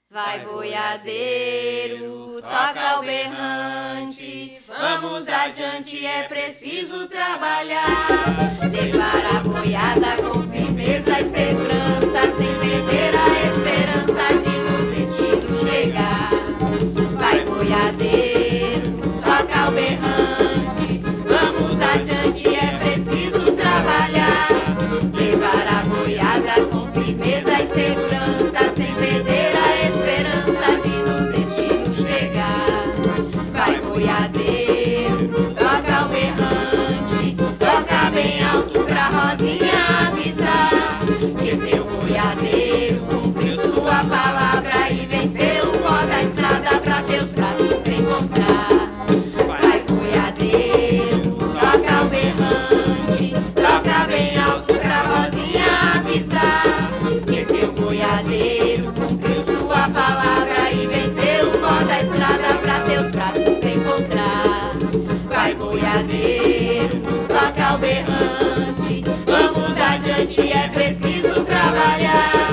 Vai boiadeiro, toca o berrante, vamos adiante, é preciso trabalhar. Levar a boiada com firmeza e segurança, sem perder a esperança de no destino chegar. Vai boiadeiro, toca o berrante, vamos adiante, é preciso trabalhar. Levar a boiada com firmeza e segurança, sem perder a esperança de no destino chegar. Vai boiadeiro, toca o berrante, toca bem alto pra Rosinha avisar que teu boiadeiro cumpriu sua palavra e venceu o pó da estrada pra teus braços encontrar. Vai boiadeiro, toca o berrante, toca bem alto pra Rosinha avisar que teu boiadeiro cumpriu sua palavra e venceu o pó da estrada pra teus braços encontrar. Vai boiadeiro, toca o berrante, vamos adiante, é preciso trabalhar.